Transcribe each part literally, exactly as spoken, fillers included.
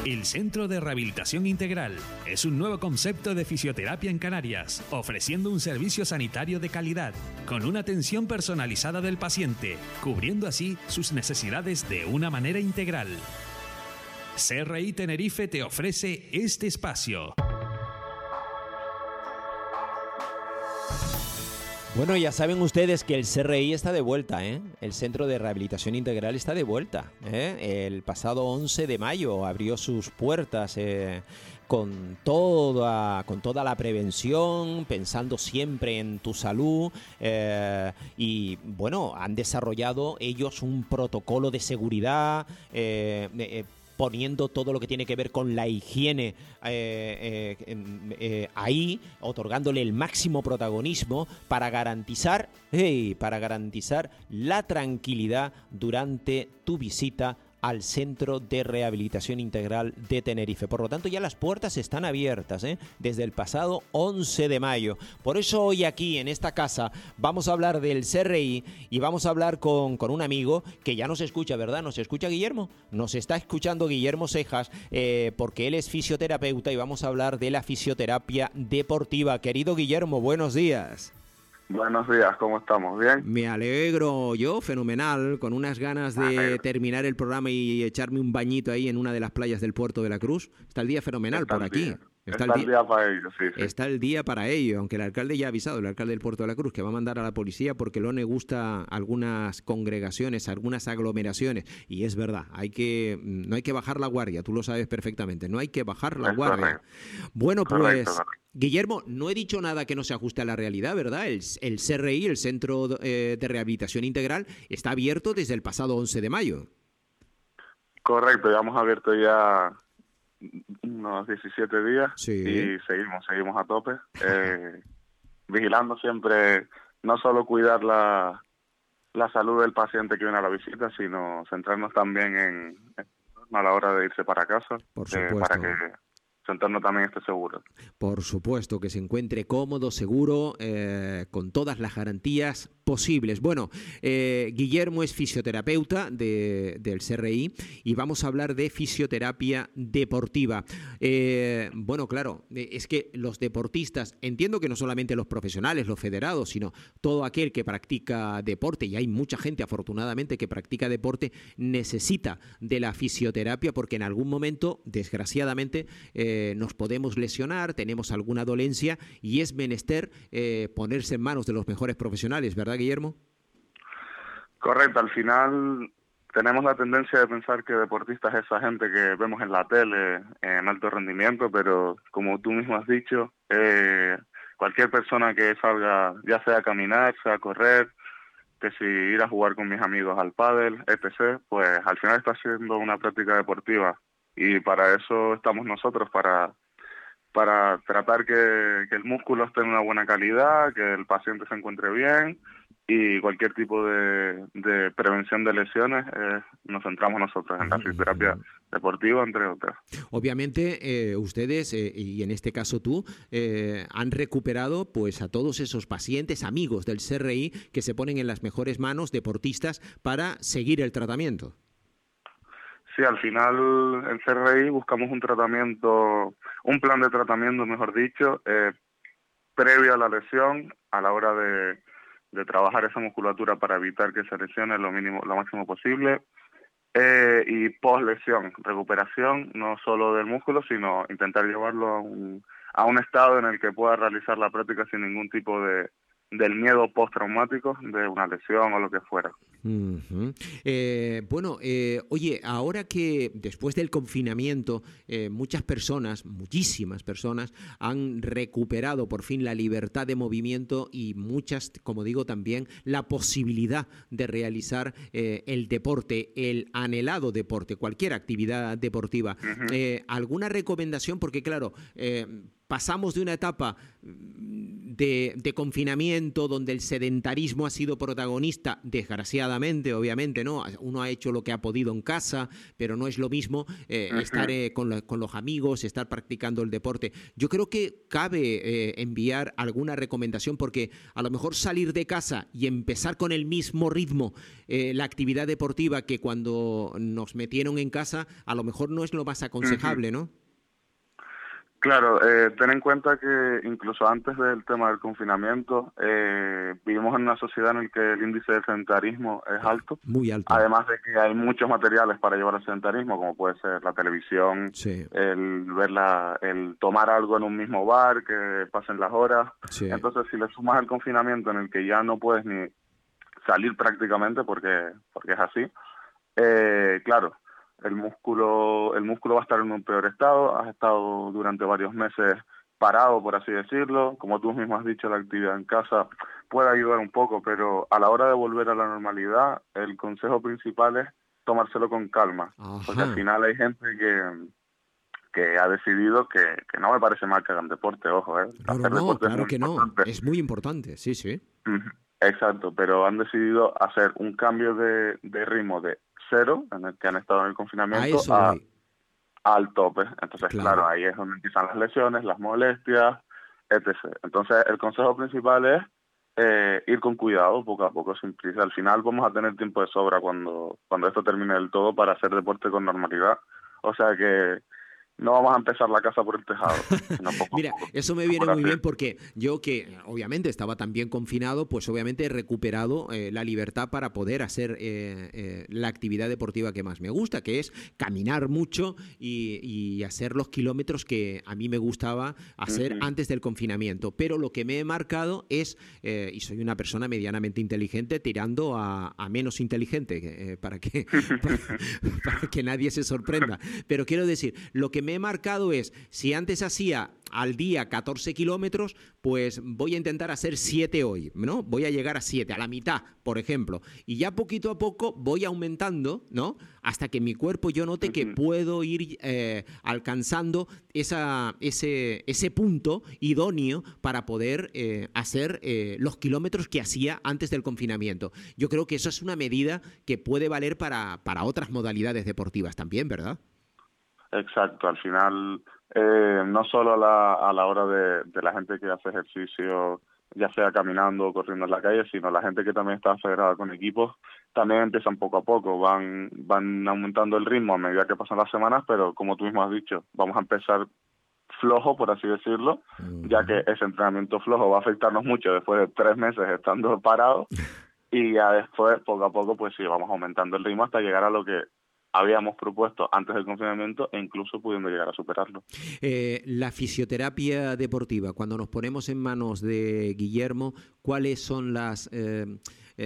El Centro de Rehabilitación Integral es un nuevo concepto de fisioterapia en Canarias, ofreciendo un servicio sanitario de calidad, con una atención personalizada del paciente, cubriendo así sus necesidades de una manera integral. C R I Tenerife te ofrece este espacio. Bueno, ya saben ustedes que el C R I está de vuelta, ¿eh? El Centro de Rehabilitación Integral está de vuelta, ¿eh? El pasado once de mayo abrió sus puertas eh, con, toda, con toda la prevención, pensando siempre en tu salud eh, y, bueno, han desarrollado ellos un protocolo de seguridad eh, eh, poniendo todo lo que tiene que ver con la higiene eh, eh, eh, ahí, otorgándole el máximo protagonismo para garantizar, hey, para garantizar la tranquilidad durante tu visita al Centro de Rehabilitación Integral de Tenerife. Por lo tanto, ya las puertas están abiertas, ¿eh? Desde el pasado once de mayo. Por eso hoy aquí, en esta casa, vamos a hablar del C R I y vamos a hablar con, con un amigo que ya nos escucha, ¿verdad? ¿Nos escucha Guillermo? Nos está escuchando Guillermo Cejas, eh, porque él es fisioterapeuta y vamos a hablar de la fisioterapia deportiva. Querido Guillermo, buenos días. Buenos días, ¿cómo estamos? ¿Bien? Me alegro, yo fenomenal, con unas ganas de terminar el programa y echarme un bañito ahí en una de las playas del Puerto de la Cruz. Está el día fenomenal Está por aquí. Día. Está, Está el, el día, día para ello, sí, sí. Está el día para ello, aunque el alcalde ya ha avisado, el alcalde del Puerto de la Cruz, que va a mandar a la policía porque no le gusta algunas congregaciones, algunas aglomeraciones. Y es verdad, hay que no hay que bajar la guardia, tú lo sabes perfectamente, no hay que bajar la Es guardia. correcto. Bueno, pues, Correcto, correcto. Guillermo, no he dicho nada que no se ajuste a la realidad, ¿verdad? El, el C R I, el Centro eh, de Rehabilitación Integral, está abierto desde el pasado once de mayo. Correcto, ya hemos abierto ya unos diecisiete días Sí. y seguimos, seguimos a tope, eh, vigilando siempre, no solo cuidar la, la salud del paciente que viene a la visita, sino centrarnos también en, en a la hora de irse para casa, Por eh, supuesto. para que su entorno también esté seguro. Por supuesto, que se encuentre cómodo, seguro, eh, con todas las garantías posibles. Bueno, eh, Guillermo es fisioterapeuta de, del C R I y vamos a hablar de fisioterapia deportiva. Eh, bueno, claro, es que los deportistas, entiendo que no solamente los profesionales, los federados, sino todo aquel que practica deporte, y hay mucha gente afortunadamente que practica deporte, necesita de la fisioterapia porque en algún momento, desgraciadamente, eh, nos podemos lesionar, tenemos alguna dolencia y es menester eh, ponerse en manos de los mejores profesionales, ¿verdad, Guillermo? Correcto, al final tenemos la tendencia de pensar que deportistas es esa gente que vemos en la tele en alto rendimiento, pero como tú mismo has dicho, eh, cualquier persona que salga, ya sea a caminar, sea a correr, que si ir a jugar con mis amigos al pádel, etcétera, pues al final está haciendo una práctica deportiva y para eso estamos nosotros, para para tratar que, que el músculo esté en una buena calidad, que el paciente se encuentre bien y cualquier tipo de, de prevención de lesiones eh, nos centramos nosotros en la fisioterapia deportiva, entre otras. Obviamente eh, ustedes, eh, y en este caso tú, eh, han recuperado pues a todos esos pacientes, amigos del C R I, que se ponen en las mejores manos, deportistas, para seguir el tratamiento. Sí, al final en C R I buscamos un tratamiento, un plan de tratamiento, mejor dicho, eh, previo a la lesión, a la hora de, de trabajar esa musculatura para evitar que se lesione lo mínimo, lo máximo posible, eh, y post lesión, recuperación no solo del músculo, sino intentar llevarlo a un, a un estado en el que pueda realizar la práctica sin ningún tipo de del miedo postraumático de una lesión o lo que fuera. Uh-huh. Eh, bueno, eh, oye, ahora que después del confinamiento eh, muchas personas, muchísimas personas, han recuperado por fin la libertad de movimiento y muchas, como digo, también la posibilidad de realizar eh, el deporte, el anhelado deporte, cualquier actividad deportiva. Uh-huh. Eh, ¿Alguna recomendación? Porque claro, eh, pasamos de una etapa de, de confinamiento donde el sedentarismo ha sido protagonista, desgraciadamente, obviamente, ¿no? Uno ha hecho lo que ha podido en casa, pero no es lo mismo eh, uh-huh. estar eh, con, la, con los amigos, estar practicando el deporte. Yo creo que cabe eh, enviar alguna recomendación, porque a lo mejor salir de casa y empezar con el mismo ritmo eh, la actividad deportiva que cuando nos metieron en casa, a lo mejor no es lo más aconsejable, ¿no? Claro, eh, ten en cuenta que incluso antes del tema del confinamiento, eh, vivimos en una sociedad en la que el índice de sedentarismo es alto. Muy alto. Además de que hay muchos materiales para llevar al sedentarismo, como puede ser la televisión, sí. el ver la, el tomar algo en un mismo bar, que pasen las horas. Sí. Entonces, si le sumas el confinamiento en el que ya no puedes ni salir prácticamente, porque, porque es así, eh, claro, el músculo el músculo va a estar en un peor estado. Has estado durante varios meses parado, por así decirlo. Como tú mismo has dicho, la actividad en casa puede ayudar un poco, pero a la hora de volver a la normalidad, el consejo principal es tomárselo con calma. Ajá. Porque al final hay gente que que ha decidido que, que no me parece mal que hagan deporte, ojo, ¿eh? No, no, no, claro que no, es muy importante, sí, sí. Exacto, pero han decidido hacer un cambio de, de ritmo de cero, en el que han estado en el confinamiento, a, a, al tope. Entonces, claro. claro, ahí es donde empiezan las lesiones, las molestias, etcétera. Entonces, el consejo principal es eh, ir con cuidado, poco a poco, sin prisa. Al final vamos a tener tiempo de sobra cuando, cuando esto termine del todo para hacer deporte con normalidad. O sea que no vamos a empezar la casa por el tejado. Sino poco Mira, poco. Eso me viene muy bien porque yo que obviamente estaba también confinado, pues obviamente he recuperado eh, la libertad para poder hacer eh, eh, la actividad deportiva que más me gusta, que es caminar mucho y, y hacer los kilómetros que a mí me gustaba hacer uh-huh. antes del confinamiento. Pero lo que me he marcado es, eh, y soy una persona medianamente inteligente, tirando a, a menos inteligente, eh, para, que, para, para que nadie se sorprenda. Pero quiero decir, lo que me he marcado es, si antes hacía al día catorce kilómetros, pues voy a intentar hacer siete hoy, ¿no? Voy a llegar a siete, a la mitad, por ejemplo. Y ya poquito a poco voy aumentando, ¿no? Hasta que mi cuerpo yo note uh-huh. que puedo ir eh, alcanzando esa, ese, ese punto idóneo para poder eh, hacer eh, los kilómetros que hacía antes del confinamiento. Yo creo que eso es una medida que puede valer para, para otras modalidades deportivas también, ¿verdad? Exacto, al final eh, no solo a la, a la hora de, de la gente que hace ejercicio, ya sea caminando o corriendo en la calle, sino la gente que también está federada con equipos, también empiezan poco a poco, van van aumentando el ritmo a medida que pasan las semanas, pero como tú mismo has dicho, vamos a empezar flojo, por así decirlo, uh-huh. ya que ese entrenamiento flojo va a afectarnos mucho después de tres meses estando parados, y ya después, poco a poco, pues sí, vamos aumentando el ritmo hasta llegar a lo que habíamos propuesto antes del confinamiento e incluso pudiendo llegar a superarlo. Eh, la fisioterapia deportiva, cuando nos ponemos en manos de Guillermo, ¿cuáles son las... Eh,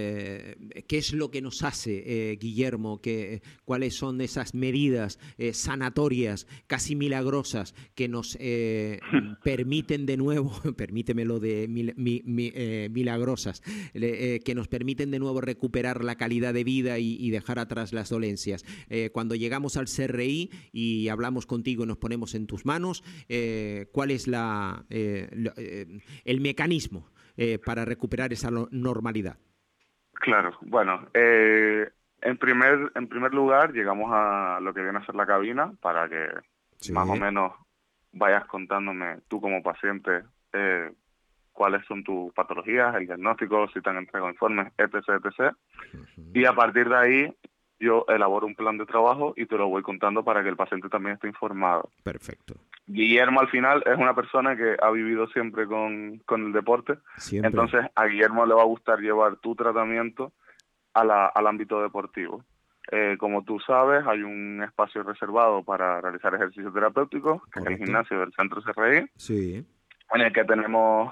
eh, ¿qué es lo que nos hace, eh, Guillermo? ¿Qué, ¿Cuáles son esas medidas eh, sanatorias, casi milagrosas, que nos eh, permiten de nuevo, permítemelo de mil, mi, mi, eh, milagrosas, eh, que nos permiten de nuevo recuperar la calidad de vida y, y dejar atrás las dolencias? Eh, cuando llegamos al C R I y hablamos contigo y nos ponemos en tus manos, eh, ¿cuál es la, eh, lo, eh, el mecanismo eh, para recuperar esa normalidad? Claro, bueno, eh, en primer en primer lugar llegamos a lo que viene a ser la cabina para que sí. más o menos vayas contándome tú como paciente eh, cuáles son tus patologías, el diagnóstico, si te han entregado informes, etcétera, etcétera. Uh-huh. Y a partir de ahí yo elaboro un plan de trabajo y te lo voy contando para que el paciente también esté informado. Perfecto. Guillermo al final es una persona que ha vivido siempre con, con el deporte, siempre. Entonces a Guillermo le va a gustar llevar tu tratamiento a la, al ámbito deportivo. Eh, como tú sabes, hay un espacio reservado para realizar ejercicio terapéutico, que es el gimnasio del Centro C R I, sí. en el que tenemos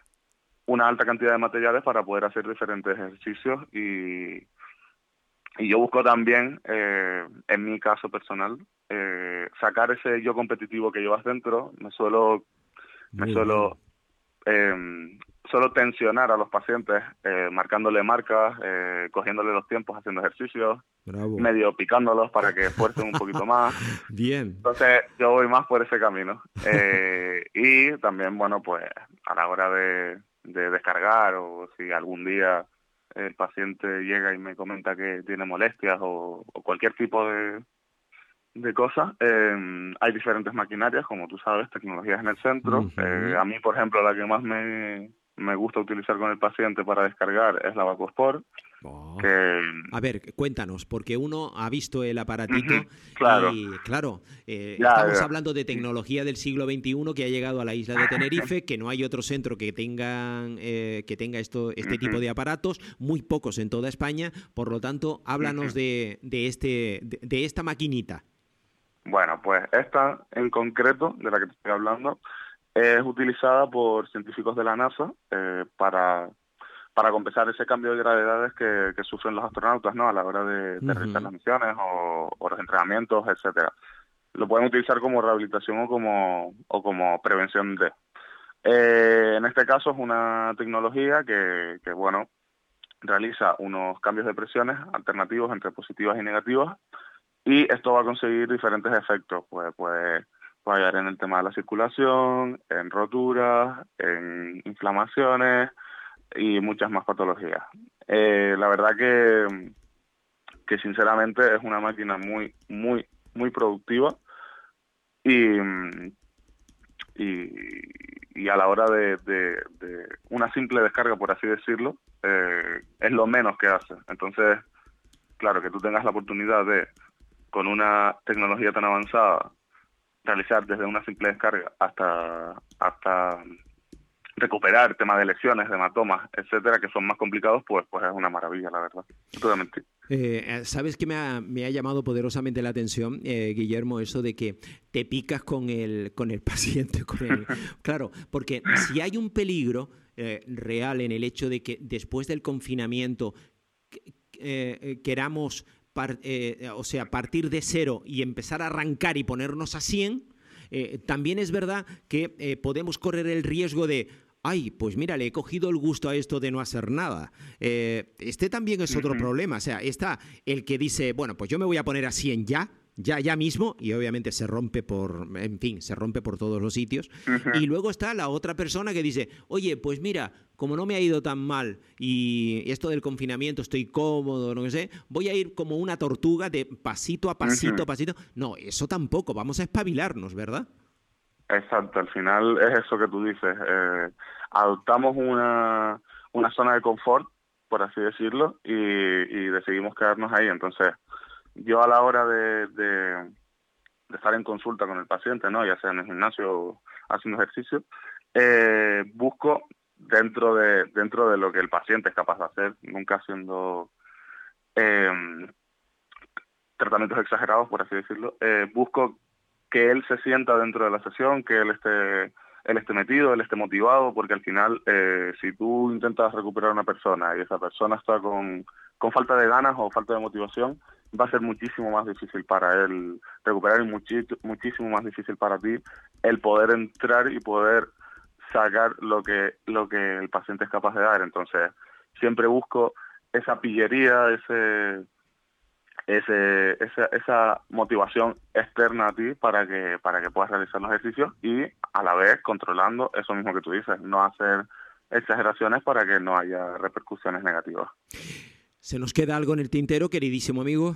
una alta cantidad de materiales para poder hacer diferentes ejercicios y... Y yo busco también, eh, en mi caso personal, eh, sacar ese yo competitivo que llevas dentro. Me suelo, Muy me suelo, eh, suelo tensionar a los pacientes, eh, marcándole marcas, eh, cogiéndole los tiempos, haciendo ejercicios, Bravo. medio picándolos para que esfuercen un poquito más. Bien. Entonces yo voy más por ese camino. Eh, y también, bueno, pues a la hora de, de descargar o si algún día el paciente llega y me comenta que tiene molestias o, o cualquier tipo de, de cosas, eh, hay diferentes maquinarias, como tú sabes, tecnologías en el centro. Uh-huh. Eh, a mí, por ejemplo, la que más me, me gusta utilizar con el paciente para descargar es la VacuSport. Oh. Que... A ver, cuéntanos, porque uno ha visto el aparatito uh-huh, claro. y, claro, eh, ya, estamos ya. hablando de tecnología del siglo veintiuno que ha llegado a la isla de Tenerife, que no hay otro centro que tengan eh, que tenga esto este uh-huh. tipo de aparatos, muy pocos en toda España, por lo tanto, háblanos uh-huh. de, de, este, de, de esta maquinita. Bueno, pues esta en concreto, de la que te estoy hablando, es utilizada por científicos de la NASA eh, para... para compensar ese cambio de gravedades que, que sufren los astronautas, ¿no? A la hora de, de realizar uh-huh. las misiones o, o los entrenamientos, etcétera. Lo pueden utilizar como rehabilitación o como o como prevención de. Eh, en este caso es una tecnología que, que, bueno, realiza unos cambios de presiones alternativos entre positivas y negativas, y esto va a conseguir diferentes efectos. Pues puede, puede ayudar en el tema de la circulación, en roturas, en inflamaciones y muchas más patologías. Eh, la verdad que, que sinceramente es una máquina muy, muy, muy productiva y, y, y a la hora de, de, de una simple descarga, por así decirlo, eh, es lo menos que hace. Entonces, claro, que tú tengas la oportunidad de, con una tecnología tan avanzada, realizar desde una simple descarga hasta hasta recuperar temas de lesiones, de hematomas, etcétera, que son más complicados, pues pues es una maravilla, la verdad. No te voy a mentir. Eh, ¿Sabes qué me ha, me ha llamado poderosamente la atención, eh, Guillermo? Eso de que te picas con el, con el paciente. Con el... Claro, porque si hay un peligro eh, real en el hecho de que después del confinamiento eh, queramos par, eh, o sea, partir de cero y empezar a arrancar y ponernos a cien, eh, también es verdad que eh, podemos correr el riesgo de ay, pues mira, le he cogido el gusto a esto de no hacer nada. Eh, este también es otro uh-huh. problema. O sea, está el que dice, bueno, pues yo me voy a poner a cien ya, ya, ya mismo, y obviamente se rompe por, en fin, se rompe por todos los sitios. Uh-huh. Y luego está la otra persona que dice, oye, pues mira, como no me ha ido tan mal y esto del confinamiento estoy cómodo, no sé, voy a ir como una tortuga de pasito a pasito, uh-huh. pasito. No, eso tampoco, vamos a espabilarnos, ¿verdad? Exacto, al final es eso que tú dices. Eh, adoptamos una, una zona de confort, por así decirlo, y, y decidimos quedarnos ahí. Entonces, yo a la hora de, de, de estar en consulta con el paciente, ¿no? Ya sea en el gimnasio o haciendo ejercicio, eh, busco dentro de dentro de lo que el paciente es capaz de hacer, nunca haciendo eh, tratamientos exagerados, por así decirlo, eh, busco que él se sienta dentro de la sesión, que él esté, él esté metido, él esté motivado, porque al final, eh, si tú intentas recuperar a una persona y esa persona está con, con falta de ganas o falta de motivación, va a ser muchísimo más difícil para él recuperar y muchi- muchísimo más difícil para ti el poder entrar y poder sacar lo que, lo que el paciente es capaz de dar. Entonces, siempre busco esa pillería, ese... Ese, esa, esa motivación externa a ti para que para que puedas realizar los ejercicios y a la vez controlando eso mismo que tú dices, no hacer exageraciones para que no haya repercusiones negativas. ¿Se nos queda algo en el tintero, queridísimo amigo?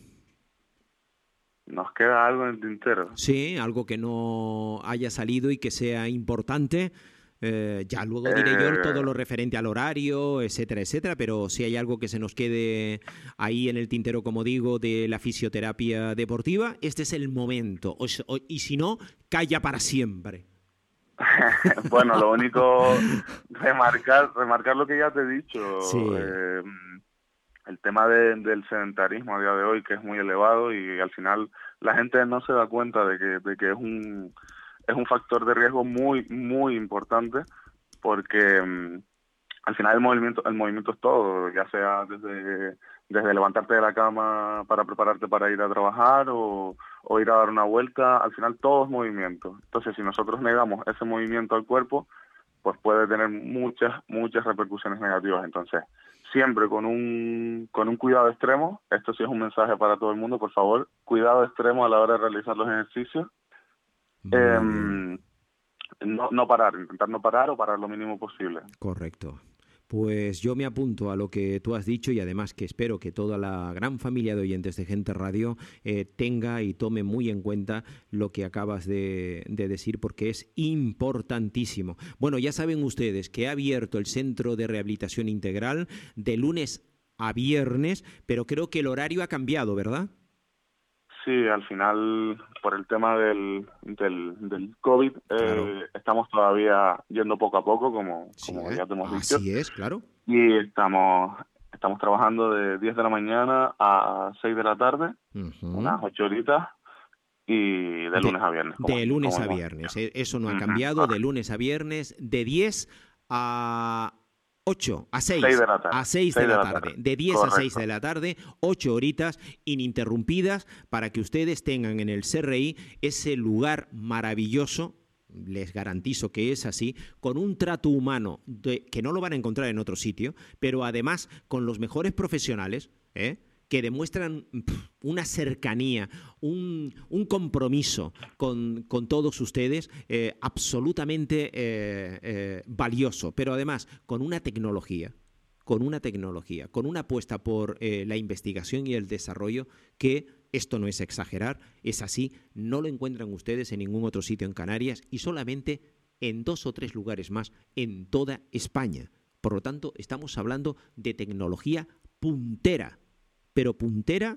¿Nos queda algo en el tintero? Sí, algo que no haya salido y que sea importante. Eh, ya luego diré eh... yo todo lo referente al horario, etcétera, etcétera, pero si hay algo que se nos quede ahí en el tintero, como digo, de la fisioterapia deportiva, este es el momento. O, o, y si no, calla para siempre. Bueno, lo único, remarcar, remarcar lo que ya te he dicho. Sí. Eh, el tema de, del sedentarismo a día de hoy, que es muy elevado y al final la gente no se da cuenta de que, de que es un... es un factor de riesgo muy, muy importante porque um, al final el movimiento el movimiento es todo, ya sea desde, desde levantarte de la cama para prepararte para ir a trabajar o, o ir a dar una vuelta, al final todo es movimiento. Entonces, si nosotros negamos ese movimiento al cuerpo, pues puede tener muchas, muchas repercusiones negativas. Entonces, siempre con un, con un cuidado extremo, esto sí es un mensaje para todo el mundo, por favor, cuidado extremo a la hora de realizar los ejercicios. Eh, no, no parar, intentar no parar o parar lo mínimo posible. Correcto. Pues yo me apunto a lo que tú has dicho y además que espero que toda la gran familia de oyentes de Gente Radio eh, tenga y tome muy en cuenta lo que acabas de, de decir, porque es importantísimo. Bueno, ya saben ustedes que ha abierto el Centro de Rehabilitación Integral de lunes a viernes, pero creo que el horario ha cambiado, ¿verdad? Sí, al final, por el tema del, del, del COVID, Claro. eh, estamos todavía yendo poco a poco, como, Sí, como ¿eh? ya te hemos dicho. Así es, claro. Y estamos estamos trabajando de diez de la mañana a seis de la tarde, Uh-huh. unas ocho horitas, y de lunes a viernes. como- De lunes como a hemos viernes. dicho. eh, Eso no ha Ujú, cambiado. De correcto. lunes a viernes, de diez a ocho, a seis. Seis de la tarde. A seis de la tarde. De diez a seis Correcto. de la tarde, ocho horitas ininterrumpidas para que ustedes tengan en el C R I ese lugar maravilloso. Les garantizo que es así, con un trato humano de, que no lo van a encontrar en otro sitio, pero además con los mejores profesionales, ¿eh? que demuestran pf, una cercanía, un, un compromiso con, con todos ustedes eh, absolutamente eh, eh, valioso, pero además con una tecnología, con una tecnología, con una apuesta por eh, la investigación y el desarrollo que, esto no es exagerar, es así, no lo encuentran ustedes en ningún otro sitio en Canarias y solamente en dos o tres lugares más en toda España. Por lo tanto, estamos hablando de tecnología puntera, pero puntera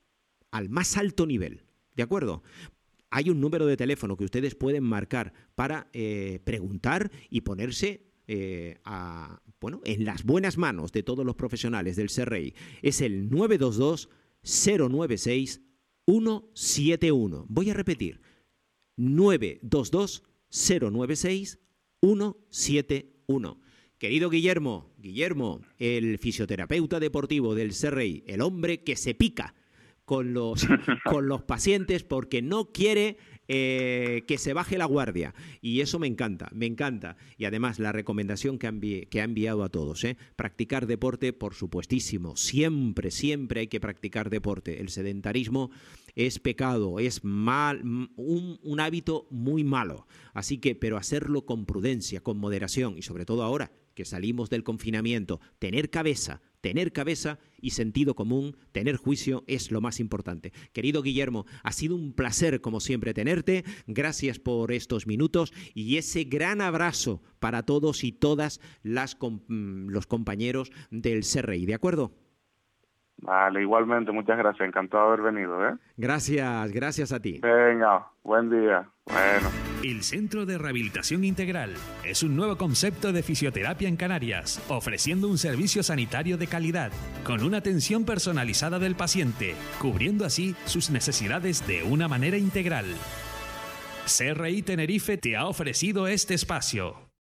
al más alto nivel, ¿de acuerdo? Hay un número de teléfono que ustedes pueden marcar para eh, preguntar y ponerse eh, a, bueno, en las buenas manos de todos los profesionales del C R I. Es el nueve dos dos, cero nueve seis, uno siete uno. Voy a repetir, nueve dos dos, cero nueve seis, uno siete uno. Querido Guillermo, Guillermo, el fisioterapeuta deportivo del C R I, el hombre que se pica con los, con los pacientes porque no quiere eh, que se baje la guardia. Y eso me encanta, me encanta. Y además la recomendación que ha, envi- que ha enviado a todos, ¿eh? Practicar deporte, por supuestísimo. Siempre, siempre hay que practicar deporte. El sedentarismo es pecado, es mal, un, un hábito muy malo. Así que, pero hacerlo con prudencia, con moderación y sobre todo ahora que salimos del confinamiento, tener cabeza, tener cabeza y sentido común, tener juicio es lo más importante. Querido Guillermo, ha sido un placer como siempre tenerte. Gracias por estos minutos y ese gran abrazo para todos y todas las com- los compañeros del C R I, ¿de acuerdo? Vale, igualmente, muchas gracias. Encantado de haber venido, ¿eh? Gracias, gracias a ti. Venga, buen día. Bueno. El Centro de Rehabilitación Integral es un nuevo concepto de fisioterapia en Canarias, ofreciendo un servicio sanitario de calidad, con una atención personalizada del paciente, cubriendo así sus necesidades de una manera integral. C R I Tenerife te ha ofrecido este espacio.